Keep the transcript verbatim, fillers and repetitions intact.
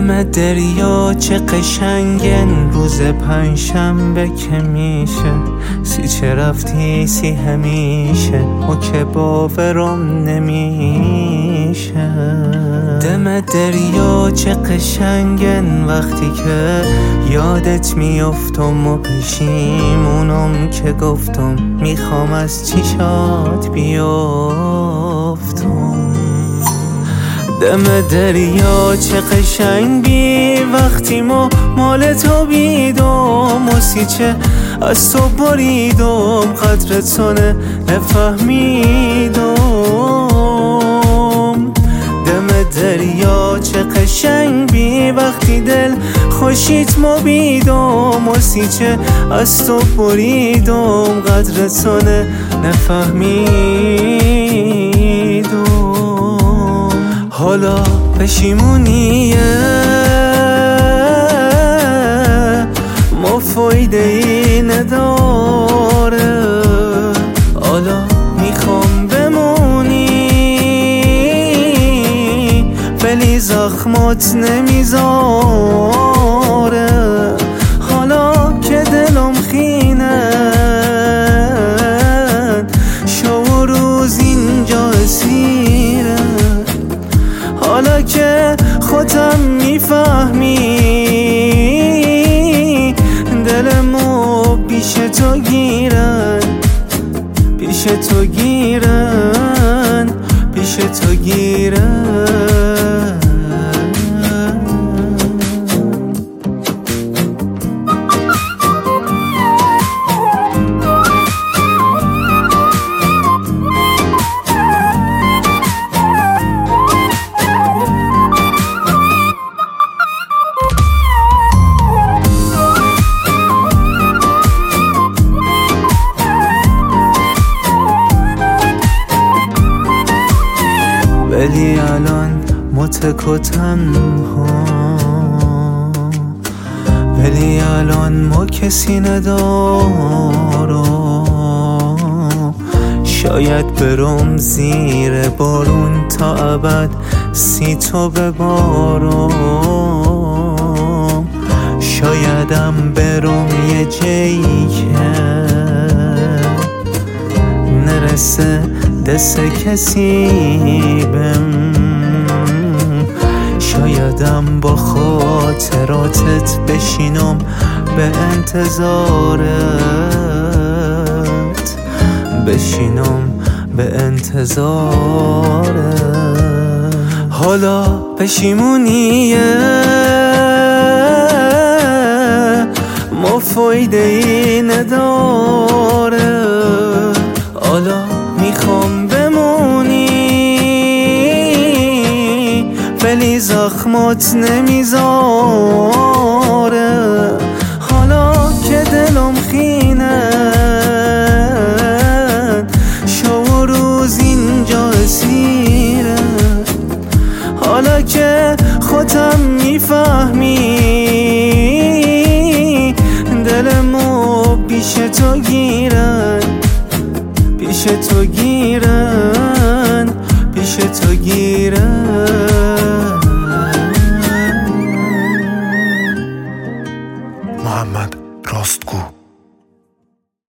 دم دریا چه قشنگن، روز پنجشنبه که میشه سی چه رفتی سی همیشه و که باورم نمیشه. دم دریا چه قشنگن وقتی که یادت میافتم و پشیمونم که گفتم میخوام از چشات بیافتم. دم دریا چه قشنگ بی وقتی ما مال تو بیدم و سیچه از تو بریدم قدرتونه نفهمیدم. دم دریا چه قشنگ بی وقتی دل خوشیت ما بیدم و سیچه از تو بریدم قدرتونه نفهمیدم. حالا پشیمونیه ما فایده ای نداره، حالا میخوام بمونی ولی زخمات نمیذاره. حالا که دلم خینه شو روز اینجا اسیره، حالا که خودم میفهمی دلمو پیش تو گیرن، پیش تو گیرن، پیش تو گیرن. ولی الان متک و تنها، ولی الان ما کسی ندارم. شاید برم زیر بارون تا ابد سی تو ببارم، شایدم برم یه جایی که نرسه دست کسی بم، شایدم با خاطراتت بشینم به انتظارت، بشینم به انتظارت. حالا پشیمونیه ما فایده ای نداره، حالا میخوام بمونی ولی زخمات نمیذاره. حالا که دلم خینه شو روز اینجا اسیره، حالا که خودم میفهمی دلمو پیش تو گیرن، پیش تو گیرن، پیش تو گیرن. محمد راستگو.